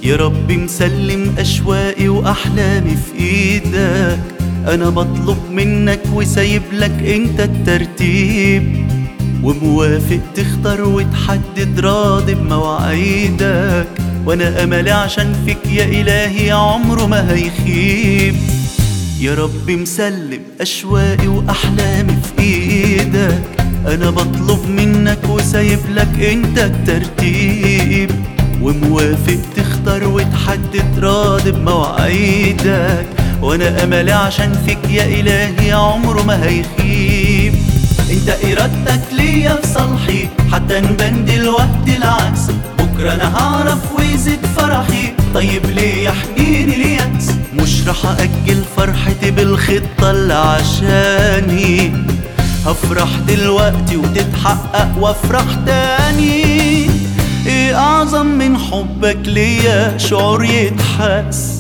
يا رب مسلم أشواقي وأحلامي في إيدك. أنا بطلب منك وسايب لك أنت الترتيب، وموافق تختار وتحدد راضي بمواعيدك. وأنا أملي عشان فيك يا إلهي عمره ما هيخيب. يا رب مسلم أشواقي وأحلامي في إيدك. أنا بطلب منك وسايب لك أنت الترتيب، وموافق تختار وتحدد راضي بمواعيدك. وأنا أملي عشان فيك يا إلهي عمره ما هيخيب. انت إرادتك ليا في صالحي، حتى نبان دلوقتي العكس. بكرة أنا هعرف ويزيد فرحي، طيب ليه يحميني اليأس؟ مش رح أجل فرحتي بالخطة اللي عشاني. هفرح دلوقتي وتتحقق وافرح تاني. ايه أعظم من حبك ليا شعور يتحس؟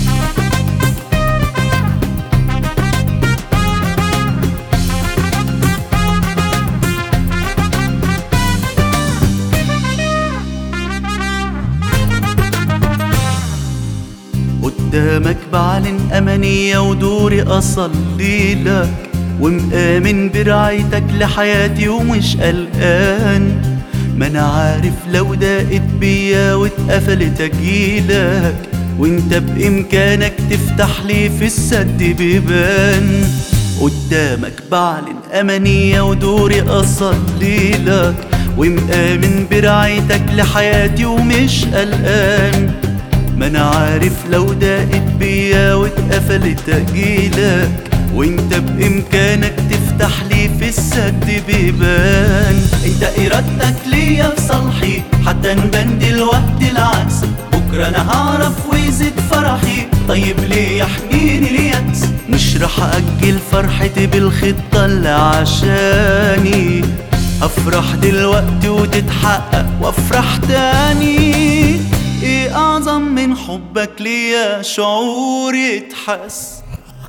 قدامك بعلن أمانية ودوري أصلي لك، ومآمن برعايتك لحياتي ومش قلقان. ما أنا عارف لو ضاقت بيا واتقفلت أجيلك، وانت بإمكانك تفتح لي في السد بيبان. قدامك بعلن أمانية ودوري أصلي لك، ومآمن برعايتك لحياتي ومش قلقان. ما أنا عارف لو ضاقت بيا واتقفلت أجيلك، وانت بإمكانك تفتح لي في السد بيبان. انت إرادتك ليا في صالحي، حتى نبان دلوقتي العكس. بكرة أنا هعرف ويزيد فرحي، طيب ليه يحميني اليأس؟ مش رح أجل فرحتي بالخطة اللي عشاني. هفرح دلوقتي وتتحقق وافرح تاني. ايه أعظم من حبك ليا شعور يتحس؟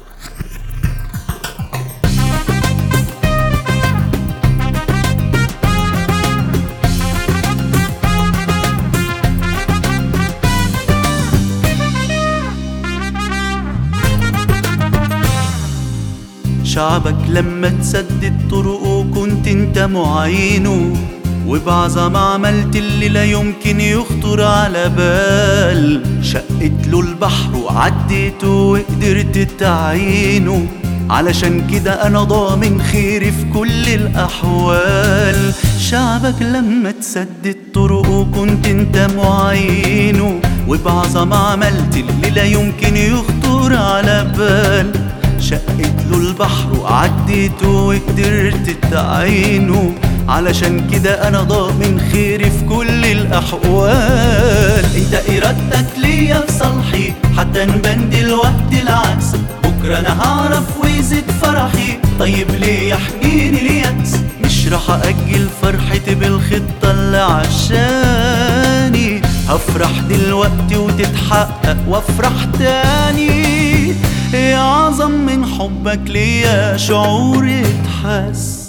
شعبك لما تسدد طرقه كنت انت معينه، وبعظم عملت اللي لا يمكن يخطر على بال. شقت له البحر وعديته وقدرت تعينه، علشان كده انا ضامن خيري في كل الاحوال. شعبك لما تسدد طرقه كنت انت معينه، وبعظم عملت اللي لا يمكن يخطر على بال. شقت له البحر وعديته وقدرت تعينه، علشان كده انا ضامن خيري في كل الاحوال. انت ارادتك ليا في صالحي، حتى نبان دلوقتي العكس. بكرة انا هعرف ويزيد فرحي، طيب ليه يحميني اليأس؟ مش رح أجل فرحتي بالخطة اللي عشاني. هفرح دلوقتي وتتحقق وافرح تاني. ايه أعظم من حبك ليا شعور يتحس؟